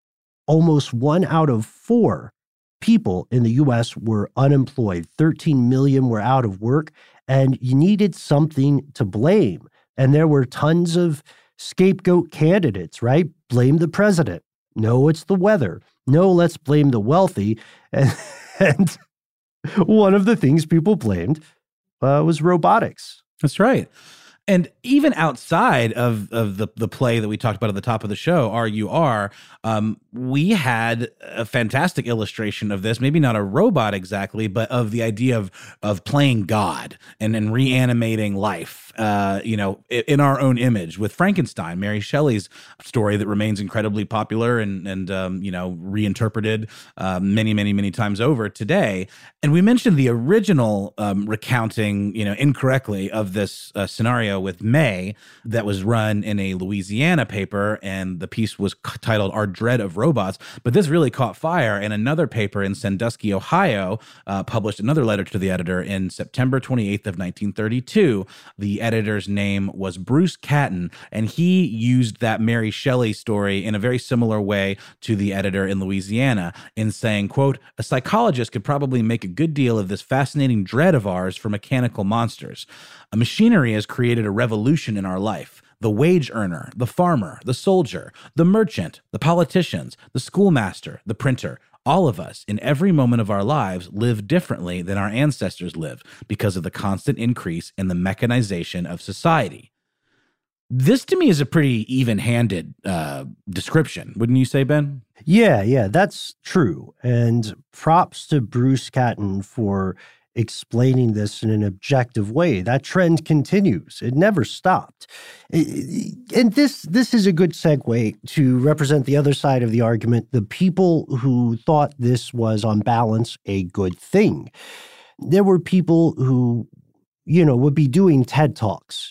almost one out of four people in the U S were unemployed. thirteen million were out of work, and you needed something to blame. And there were tons of scapegoat candidates, right? Blame the president. No, it's the weather. No, let's blame the wealthy. And, and one of the things people blamed uh, was robotics. That's right. And even outside of, of the, the play that we talked about at the top of the show, R U R, um, we had a fantastic illustration of this, maybe not a robot exactly, but of the idea of of playing God and, and reanimating life, uh, you know, in, in our own image with Frankenstein, Mary Shelley's story that remains incredibly popular and, and um, you know, reinterpreted uh, many, many, many times over today. And we mentioned the original um, recounting, you know, incorrectly of this uh, scenario with May that was run in a Louisiana paper, and the piece was titled Our Dread of Robots. But this really caught fire, and another paper in Sandusky, Ohio, uh, published another letter to the editor in September twenty-eighth of nineteen thirty-two. The editor's name was Bruce Catton, and he used that Mary Shelley story in a very similar way to the editor in Louisiana in saying, quote, "A psychologist could probably make a good deal of this fascinating dread of ours for mechanical monsters. A machinery has created a revolution in our life. The wage earner, the farmer, the soldier, the merchant, the politicians, the schoolmaster, the printer, all of us in every moment of our lives live differently than our ancestors lived because of the constant increase in the mechanization of society." This to me is a pretty even-handed uh, description, wouldn't you say, Ben? Yeah, yeah, that's true. And props to Bruce Catton for explaining this in an objective way. That trend continues. It never stopped. And this this is a good segue to represent the other side of the argument, the people who thought this was on balance a good thing. There were people who, you know, would be doing TED Talks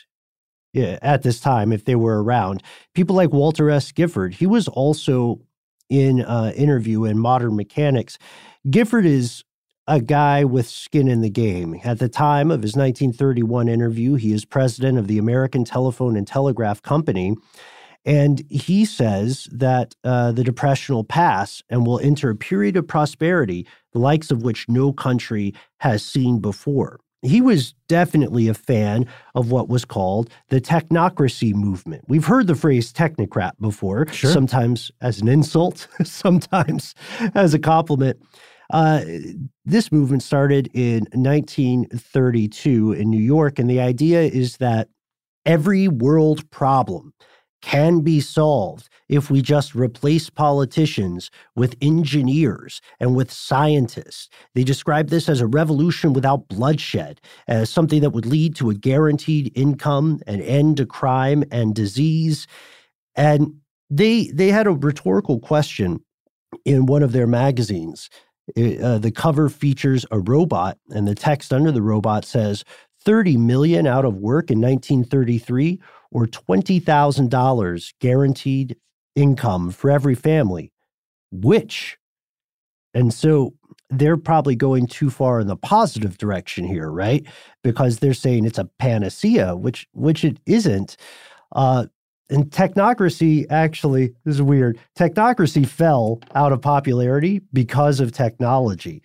at this time if they were around. People like Walter S. Gifford. He was also in an interview in Modern Mechanics. Gifford is a guy with skin in the game. At the time of his nineteen thirty-one interview, he is president of the American Telephone and Telegraph Company, and he says that uh, the Depression will pass and will enter a period of prosperity, the likes of which no country has seen before. He was definitely a fan of what was called the technocracy movement. We've heard the phrase technocrat before, Sure. sometimes as an insult, sometimes as a compliment. Uh, this movement started in nineteen thirty-two in New York, and the idea is that every world problem can be solved if we just replace politicians with engineers and with scientists. They describe this as a revolution without bloodshed, as something that would lead to a guaranteed income, an end to crime and disease. And they they had a rhetorical question in one of their magazines. Uh, the cover features a robot, and the text under the robot says, thirty million out of work in nineteen thirty-three, or twenty thousand dollars guaranteed income for every family. Which? And so they're probably going too far in the positive direction here, right? Because they're saying it's a panacea, which which it isn't. Uh, and technocracy, actually, this is weird, technocracy fell out of popularity because of technology.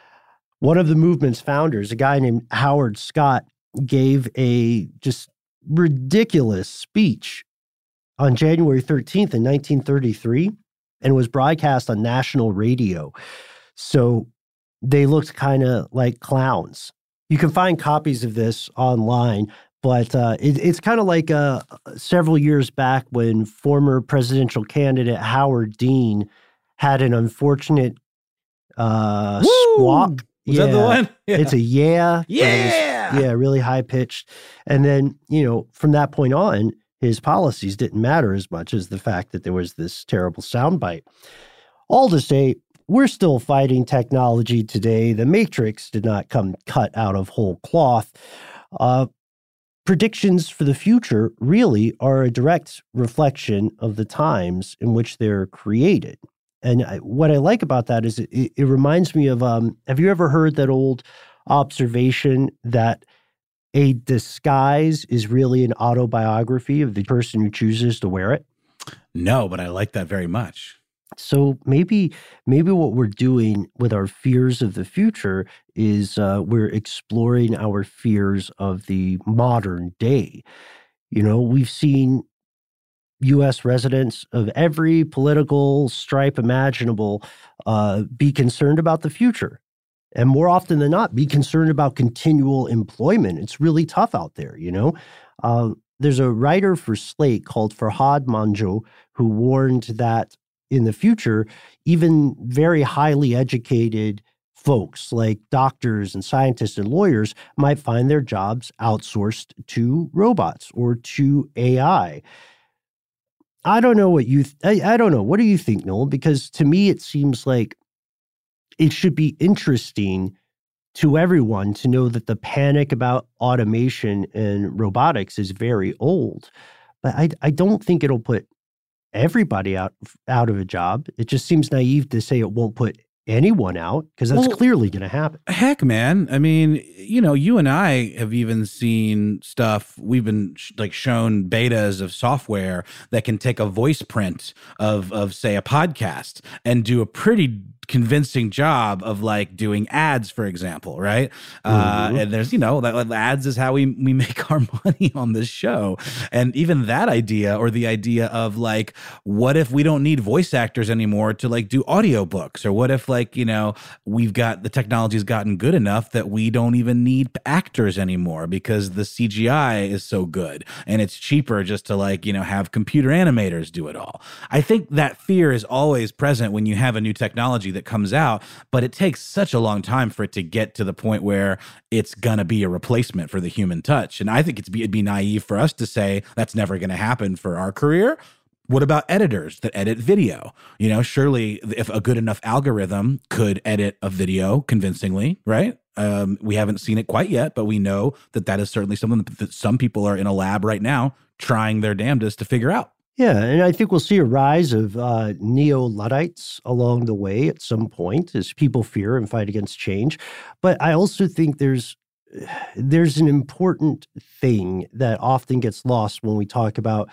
One of the movement's founders, a guy named Howard Scott, gave a just ridiculous speech on January thirteenth in nineteen thirty-three and was broadcast on national radio. So they looked kind of like clowns. You can find copies of this online, but uh, it, it's kind of like uh, several years back when former presidential candidate Howard Dean had an unfortunate uh, squawk. Was yeah, that the one? Yeah. It's a yeah. Yeah. Was, yeah, really high pitched. And then, you know, from that point on, his policies didn't matter as much as the fact that there was this terrible soundbite. All to say, we're still fighting technology today. The Matrix did not come cut out of whole cloth. Uh, predictions for the future really are a direct reflection of the times in which they're created. And I, what I like about that is it, it reminds me of, um, have you ever heard that old observation that a disguise is really an autobiography of the person who chooses to wear it? No, but I like that very much. So maybe maybe what we're doing with our fears of the future is uh, we're exploring our fears of the modern day. You know, we've seen U S residents of every political stripe imaginable uh, be concerned about the future. And more often than not, be concerned about continual employment. It's really tough out there, you know? Uh, there's a writer for Slate called Farhad Manjoo who warned that in the future, even very highly educated folks like doctors and scientists and lawyers might find their jobs outsourced to robots or to A I. I don't know what you, th- I, I don't know. What do you think, Noel? Because to me, it seems like it should be interesting to everyone to know that the panic about automation and robotics is very old. But I, I don't think it'll put everybody out out of a job. It just seems naive to say it won't put anyone out, because that's well, clearly going to happen. Heck, man. I mean, you know, you and I have even seen stuff. We've been sh- like shown betas of software that can take a voice print of, of say, a podcast and do a pretty convincing job of like doing ads, for example, right? Mm-hmm. Uh, and there's, you know, that ads is how we we make our money on this show. And even that idea, or the idea of like, what if we don't need voice actors anymore to like do audiobooks? Or what if like, you know, we've got, the technology's gotten good enough that we don't even need actors anymore because the C G I is so good and it's cheaper just to like, you know, have computer animators do it all. I think that fear is always present when you have a new technology that comes out, but it takes such a long time for it to get to the point where it's going to be a replacement for the human touch. And I think it's be, it'd be naive for us to say that's never going to happen for our career. What about editors that edit video? You know, surely if a good enough algorithm could edit a video convincingly, right? Um, we haven't seen it quite yet, but we know that that is certainly something that some people are in a lab right now trying their damnedest to figure out. Yeah, and I think we'll see a rise of uh, neo-Luddites along the way at some point as people fear and fight against change. But I also think there's there's an important thing that often gets lost when we talk about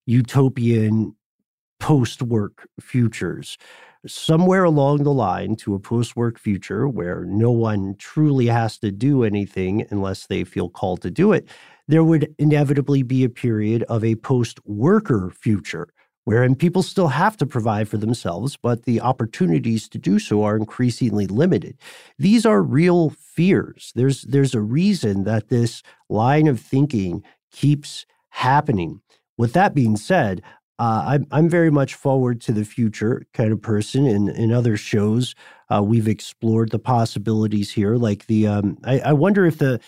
utopian post-work futures. Somewhere along the line to a post-work future where no one truly has to do anything unless they feel called to do it, there would inevitably be a period of a post-worker future wherein people still have to provide for themselves, but the opportunities to do so are increasingly limited. These are real fears. There's, there's a reason that this line of thinking keeps happening. with that being said, uh, I'm, I'm very much forward to the future kind of person. In, in other shows, uh, we've explored the possibilities here. Like the, um, I, I wonder if the,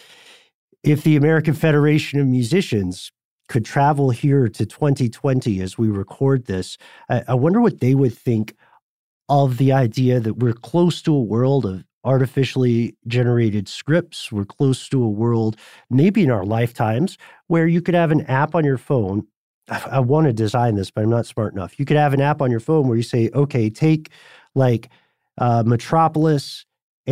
if the American Federation of Musicians could travel here to twenty twenty as we record this. I, I wonder what they would think of the idea that we're close to a world of artificially generated scripts. We're close to a world, maybe in our lifetimes, where you could have an app on your phone. I, I want to design this, but I'm not smart enough. You could have an app on your phone where you say, okay, take like uh, Metropolis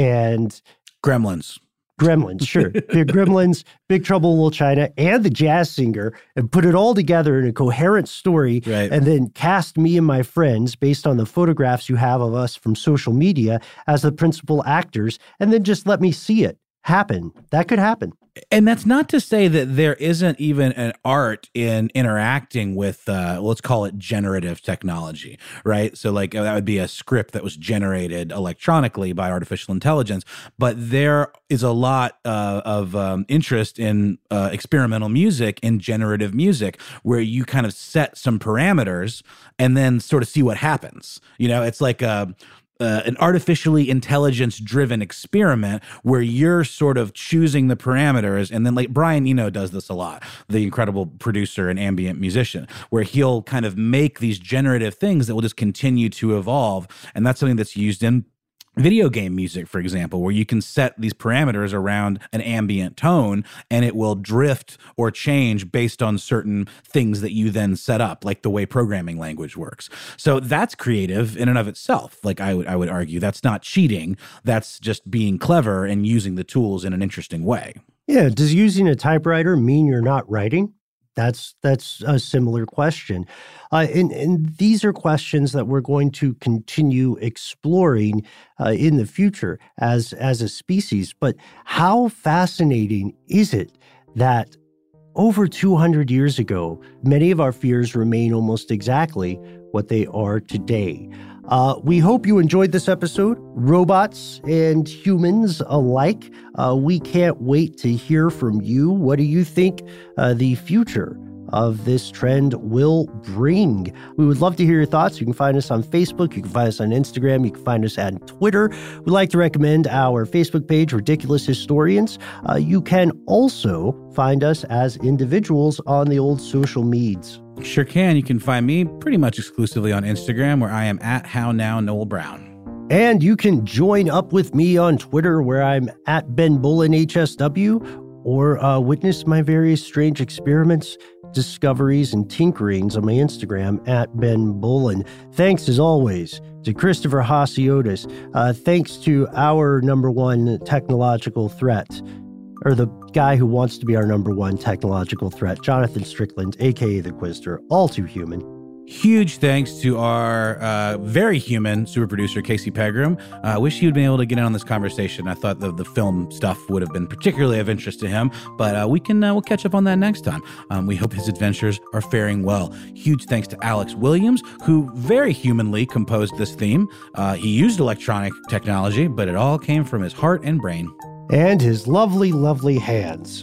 and Gremlins. Gremlins, sure. They're Gremlins, Big Trouble in Little China, and The Jazz Singer, and put it all together in a coherent story, right. And then cast me and my friends based on the photographs you have of us from social media as the principal actors, and then just let me see it happen. That could happen. And that's not to say that there isn't even an art in interacting with, uh, let's call it generative technology, right? So like that would be a script that was generated electronically by artificial intelligence. But there is a lot uh, of um, interest in uh, experimental music and generative music where you kind of set some parameters and then sort of see what happens. You know, it's like a... Uh, an artificially intelligence-driven experiment where you're sort of choosing the parameters, and then like Brian Eno does this a lot, the incredible producer and ambient musician, where he'll kind of make these generative things that will just continue to evolve, and that's something that's used in video game music, for example, where you can set these parameters around an ambient tone and it will drift or change based on certain things that you then set up, like the way programming language works. So that's creative in and of itself. Like I would, I would argue that's not cheating. That's just being clever and using the tools in an interesting way. Yeah. Does using a typewriter mean you're not writing? That's that's a similar question. Uh, and, and these are questions that we're going to continue exploring uh, in the future as, as a species. But how fascinating is it that over two hundred years ago, many of our fears remain almost exactly what they are today? Uh, we hope you enjoyed this episode, robots and humans alike. Uh, we can't wait to hear from you. What do you think uh, the future of this trend will bring? We would love to hear your thoughts. You can find us on Facebook. You can find us on Instagram. You can find us on Twitter. We'd like to recommend our Facebook page, Ridiculous Historians. Uh, you can also find us as individuals on the old social medias. Sure can. You can find me pretty much exclusively on Instagram, where I am at How Now Noel Brown. And you can join up with me on Twitter, where I'm at Ben Bullen H S W, or uh, witness my various strange experiments, discoveries, and tinkerings on my Instagram at Ben Bullen. Thanks, as always, to Christopher Hasiotis. Uh, thanks to our number one technological threat, or the guy who wants to be our number one technological threat, Jonathan Strickland, a k a. The Quister, all too human. Huge thanks to our uh, very human super producer, Casey Pegram. I uh, wish he would been able to get in on this conversation. I thought the, the film stuff would have been particularly of interest to him, but uh, we can uh, we'll catch up on that next time. Um, we hope his adventures are faring well. Huge thanks to Alex Williams, who very humanly composed this theme. Uh, he used electronic technology, but it all came from his heart and brain. And his lovely, lovely hands.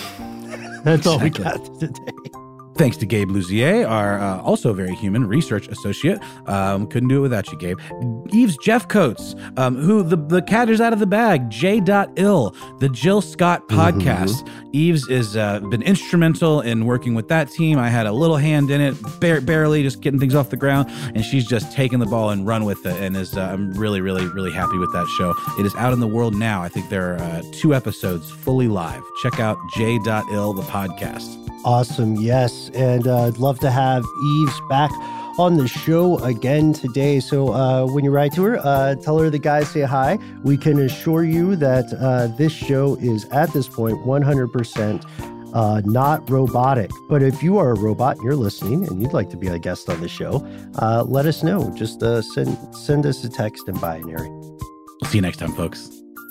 That's all Exactly. we got today. Thanks to Gabe Luzier, our uh, also very human research associate. Um, couldn't do it without you, Gabe. Eves Jeffcoats, um, who the, the cat is out of the bag, J. Ill, the Jill Scott podcast. Mm-hmm. Eves has uh, been instrumental in working with that team. I had a little hand in it, bare, barely just getting things off the ground, and she's just taken the ball and run with it. And is uh, I'm really, really, really happy with that show. It is out in the world now. I think there are uh, two episodes fully live. Check out J. Ill, the podcast. Awesome. Yes. And uh, I'd love to have Eves back on the show again today. So uh, when you write to her, uh, tell her the guys say hi. We can assure you that uh, this show is at this point one hundred percent uh, not robotic. But if you are a robot and you're listening and you'd like to be a guest on the show, uh, let us know. Just uh, send, send us a text in binary. We'll see you next time, folks.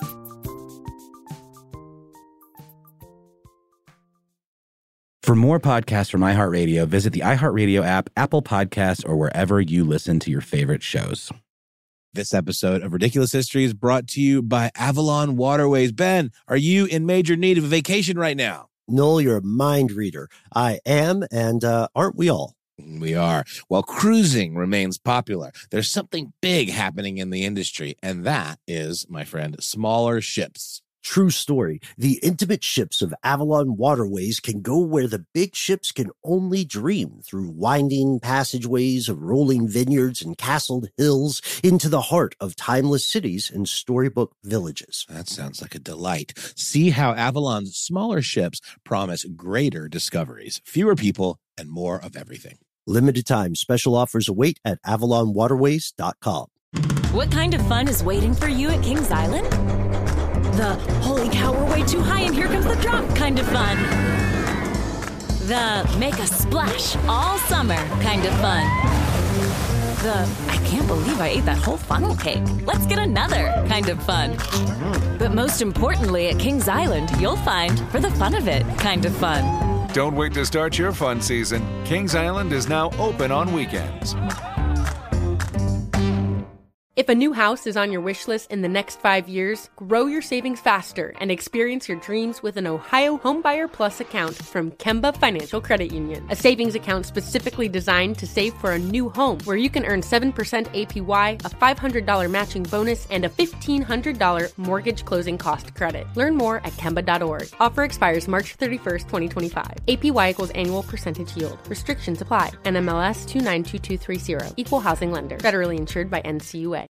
For more podcasts from iHeartRadio, visit the iHeartRadio app, Apple Podcasts, or wherever you listen to your favorite shows. This episode of Ridiculous History is brought to you by Avalon Waterways. Ben, are you in major need of a vacation right now? Noel, you're a mind reader. I am, and uh, aren't we all? We are. While cruising remains popular, there's something big happening in the industry, and that is, my friend, smaller ships. True story. The intimate ships of Avalon Waterways can go where the big ships can only dream, through winding passageways of rolling vineyards and castled hills into the heart of timeless cities and storybook villages. That sounds like a delight. See how Avalon's smaller ships promise greater discoveries, fewer people, and more of everything. Limited time special offers await at avalon waterways dot com. What kind of fun is waiting for you at Kings Island? The holy cow, we're way too high and here comes the drop kind of fun. The make a splash all summer kind of fun. The I can't believe I ate that whole funnel cake. Let's get another kind of fun. But most importantly, at Kings Island, you'll find for the fun of it kind of fun. Don't wait to start your fun season. Kings Island is now open on weekends. If a new house is on your wish list in the next five years, grow your savings faster and experience your dreams with an Ohio Homebuyer Plus account from Kemba Financial Credit Union. A savings account specifically designed to save for a new home, where you can earn seven percent A P Y, a five hundred dollars matching bonus, and a fifteen hundred dollars mortgage closing cost credit. Learn more at kemba dot org. Offer expires March thirty-first, twenty twenty-five. A P Y equals annual percentage yield. Restrictions apply. N M L S two nine two two three zero. Equal housing lender. Federally insured by N C U A.